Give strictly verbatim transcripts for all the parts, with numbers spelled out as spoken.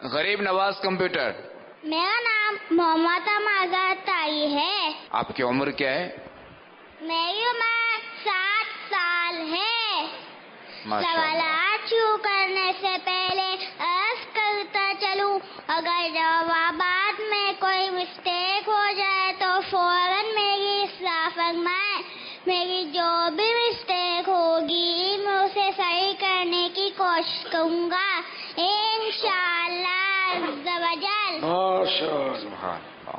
غریب نواز کمپیوٹر. میرا نام محمد ماغا تائی ہے. آپ کی عمر کیا ہے؟ میری عمر سات سال ہے. سوالات شروع کرنے سے پہلے عرض کرتا چلوں، اگر جوابات میں کوئی مسٹیک ہو جائے تو فوراً میری اصلاح فرمائیں. میری جو بھی مسٹیک ہوگی میں اسے صحیح کرنے کی کوشش کروں گا انشاءاللہ عز و جل. سبحان اللہ.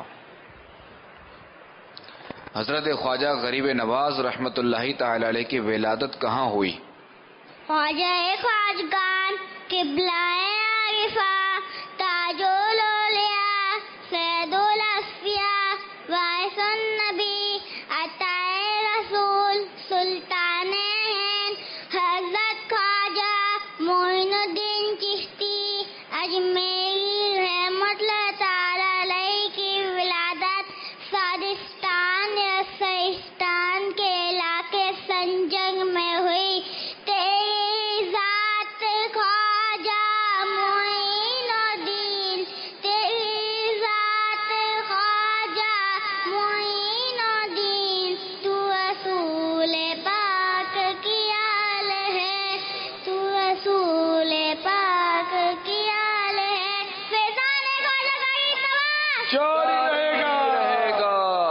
حضرت خواجہ غریب نواز رحمۃ اللہ تعالی علیہ کی ولادت کہاں ہوئی؟ خواجہ خواجگان قبلہ عارفہ تاج الاولیاء سید الاصفیاء وارث النبی عطا رسول سلطان ہند حضرت خواجہ معین الدین چشتی اجمیری رحمۃ اللہ تعالی علیہ کی ولادت سادستان یا سہستان کے علاقے سنجنگ میں ہوئی. تیری ذات خواجہ معین الدین، تیری ذات خواجہ معین الدین، تو رسول پاک کی آل ہے، تو رسول پاک کی آل ہے. فیضان خواجہ غریب نواز جاری رہے گا.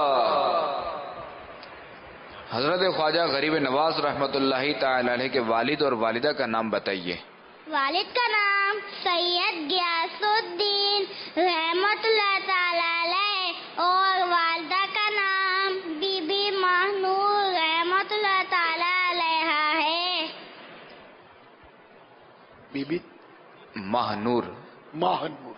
حضرت خواجہ غریب نواز رحمۃ اللہ تعالی علیہ کے والد اور والدہ کا نام بتائیے. والد کا نام سید غیاث الدین رحمۃ اللہ تعالی علیہ اور والدہ کا نام بی بی ماہنور رحمۃ اللہ تعالی علیہ ہے. بی بی ماہنور. ماہنور.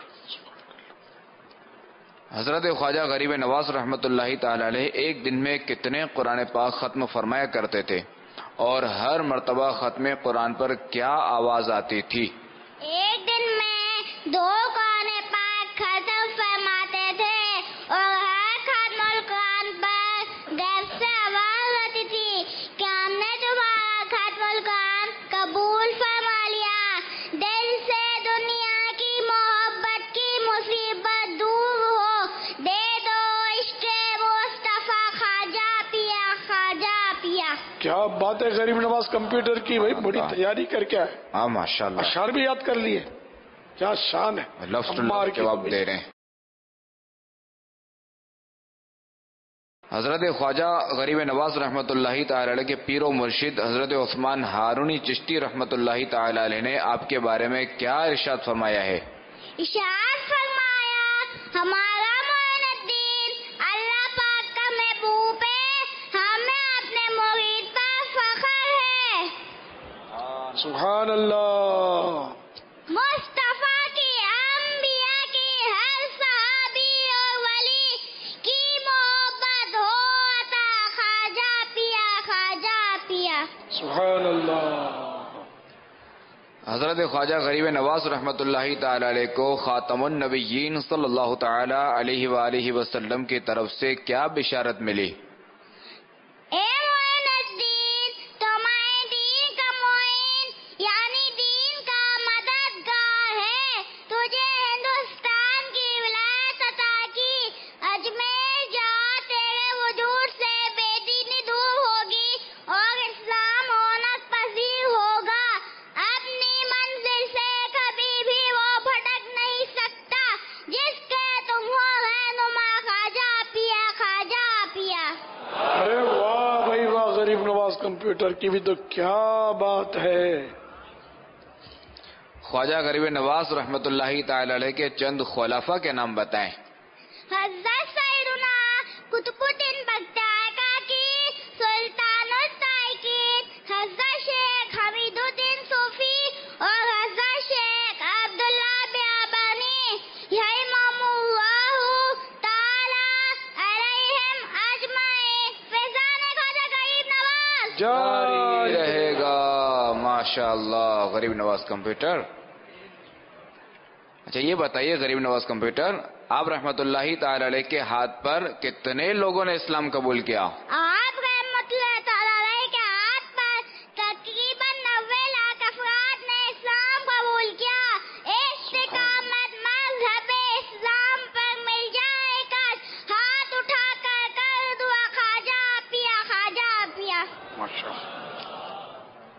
حضرت خواجہ غریب نواز رحمۃ اللہ تعالی علیہ ایک دن میں کتنے قرآن پاک ختم فرمایا کرتے تھے اور ہر مرتبہ ختم قرآن پر کیا آواز آتی تھی؟ ایک دن میں دو قرآن پاک ختم فرماتے تھے اور ہر ختم القرآن پر غیب سے آواز آتی تھی کہ ہم نے تمہارا ختم القرآن قبول فرما لیا. دل سے دنیا کی محبت کی مصیبت دور ہو، دے دو عشق مصطفیٰ خواجہ پیا خواجہ پیا. کیا بات ہے غریب نواز کمپیوٹر کی، بھائی بڑی تیاری کر کے آئے. ہاں ماشاء اللہ. اشعار بھی یاد کر لیے، کیا شان ہے. لفظ ٹو لفظ جواب دے رہے ہیں. حضرت خواجہ غریب نواز رحمۃ اللہ تعالی علیہ کے پیر و مرشد حضرت عثمان ہارونی چشتی رحمۃ اللہ تعالی علیہ نے آپ کے بارے میں کیا ارشاد فرمایا ہے؟ ارشاد فرمایا، ہمارا معین الدین اللہ پاک کا محبوب ہے، ہمیں اپنے مرید پر فخر ہے. سبحان اللہ. مصطفیٰ کی انبیاء کی ہر صحابی اور ولی کی محبت ہو عطا خواجہ پیا خواجہ پیا. سبحان اللہ. حضرت خواجہ غریب نواز رحمۃ اللہ تعالی علیہ کو خاتم النبیین صلی اللہ تعالی علیہ وآلہ وسلم کی طرف سے کیا بشارت ملی؟ اے معین الدین، تمہارے دین کا معین یعنی دین کا مددگار ہے. تجھے ہندوستان کی ولایت عطا کی. اجمیر جا، تیرے وجود سے بے دینی دور ہوگی اور اسلام رونق پذیر ہوگا. اپنی منزل سے کبھی بھی وہ بھٹک نہیں سکتا جس کے تم ہو رہنما خواجہ پیا خواجہ پیا. ارے واہ بھائی واہ، غریب نواز کمپیوٹر کی بھی تو کیا بات ہے. خواجہ غریب نواز رحمۃ اللہ تعالی علیہ کے چند خلفاء کے نام بتائیں. حضرت سیدنا قطب الدین بختیار کاکی، سلطان الطائقین حضرت شیخ حمید الدین صوفی اور حضرت شیخ عبداللہ بیابانی رحمہم اللہ تعالی علیہم اجمعین. فیضان خواجہ غریب نواز جاری رہے گا. ماشاء اللہ. غریب نواز کمپیوٹر. اچھا یہ بتائیے غریب نواز کمپیوٹر، آپ رحمت اللہ تعالی علیہ کے ہاتھ پر کتنے لوگوں نے اسلام قبول کیا؟ آپ رحمت اللہ تعالی علیہ کے ہاتھ پر تقریباً نوے لاکھ افراد نے اسلام قبول کیا. استقامت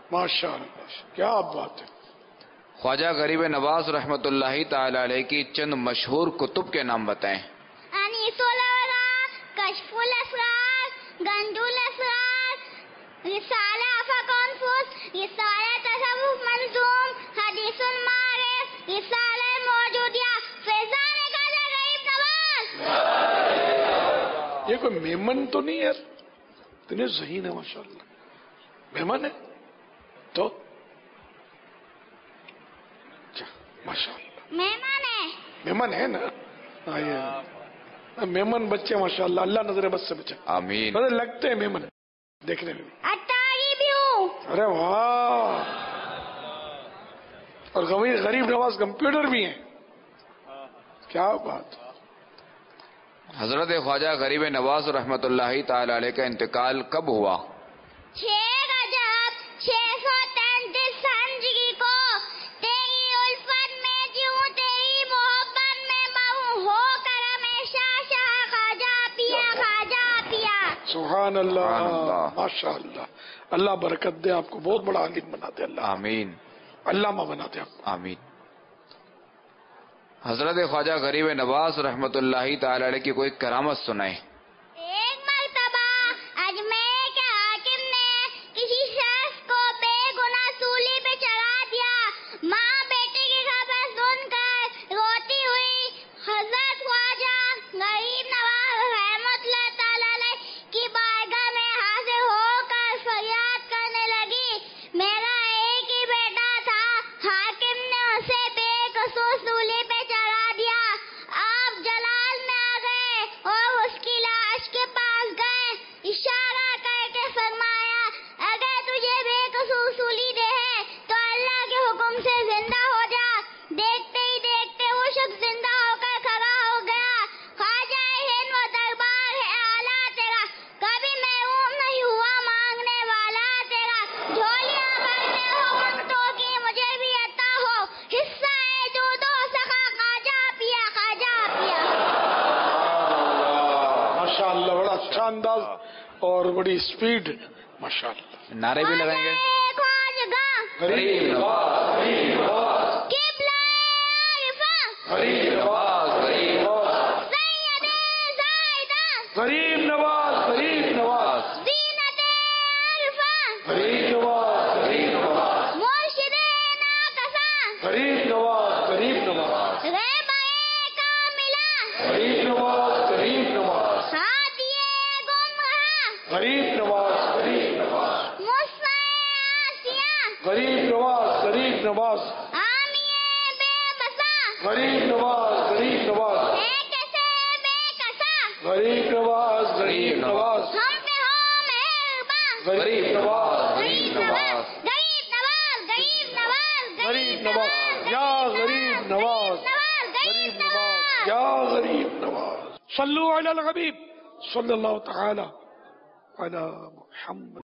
ماشاء اللہ، کیا بات ہے. خواجہ غریب نواز رحمۃ اللہ تعالی علیہ کی چند مشہور کتب کے نام بتائیں. انیس الاوراق، کشف الاسرار، گنج الاسرار، رسالہ افقانفوس، رسالہ تصوف منظوم، حدیث المعارف، رسالہ موجودیہ، فیضان خواجہ غریب نواز. یہ کوئی میمن تو نہیں ہے؟ اتنے ذہین ہے ماشاء اللہ. میمن ہے تو ماشاء اللہ مہمان ہے. میمن ہے نا. آئیے میمن بچے ماشاء اللہ، اللہ نظر بس سے بچے. آمین. بڑے لگتے ہیں میمن دیکھنے میں. اتاری بھی ہوں. ارے واہ. اور غریب نواز کمپیوٹر بھی ہیں. کیا بات. حضرت خواجہ غریب نواز رحمۃ اللہ تعالی علیہ کا انتقال کب ہوا؟ چھ رجب چھ سو تینتیس ہجری کو. تیری الفت میں جیوں، تیری محبت میں بہوں، ہو کر ہمیشہ شاہ خواجہ پیا، خواجہ پیا. سبحان اللہ. سبحان اللہ. ماشاء اللہ. اللہ برکت دے آپ کو، بہت بڑا عالم بنا دے اللہ. آمین. علامہ بنا دے آپ کو. آمین. حضرت خواجہ غریب نواز رحمۃ اللہ تعالی علیہ کی کوئی کرامت سنائیں. ایک مرتبہ اجمیر کے حاکم نے کسی شخص کو بے گناہ سولی پہ چڑھا دیا. ماں بیٹے کی خبر سن کر روتی ہوئی حضرت خواجہ غریب نواز رحمۃ اللہ تعالی علیہ کی بارگاہ میں حاضر ہو کر فریاد کرنے لگی. میرا ایک ہی بیٹا تھا، حاکم نے اسے بے قصور سولی پہ چڑھا دیا. آپ جلال میں آ گئے اور اس کی لاش کے پاس گئے. اشارہ کر کے فرمایا، اگر تجھے بے قصور سولی دے ہے تو اللہ کے حکم سے زندہ ہو جا. دیکھتے ہی دیکھتے وہ شخص زندہ ہو کر کھڑا ہو گیا. خواجہ ہند و دربار ہے اعلیٰ تیرا، کبھی محروم نہیں ہوا مانگنے والا تیرا. جھولیاں بھرنے ہو منتوں کی مجھے بھی عطا ہو، حصہ ہے جو دو سخا خواجہ پیا، خواجہ پیا. ماشاء اللہ. بڑا اچھا انداز اور بڑی اسپیڈ. ماشاء اللہ. نعرے بھی لگائیں گے. خواجگاہ غریب نواز، غریب نواز، قبلہ عارفہ، غریب نواز، غریب نواز، سید زائدہ، غریب نواز، غریب نواز، زینت عارفہ، غریب نواز، غریب نواز، مرشد ناقصہ، غریب نواز، غریب نواز، رہبر کاملہ، غریب نواز، غریب نواز، ہادی گمراہ، غریب نواز، غریب نواز، مصطفی آسیہ، غریب نواز، غریب نواز، حامی بے بسا، غریب نواز، غریب نواز، اے کیسے بے کسا، غریب نواز، غریب نواز، ہم پہ ہو مہرباں، غریب نواز، غریب نواز، غریب نواز، غریب نواز، غریب نواز، یا غریب نواز، غریب نواز، یا غریب نواز. صلو علی الحبیب صلی اللہ تعالی علی محمد.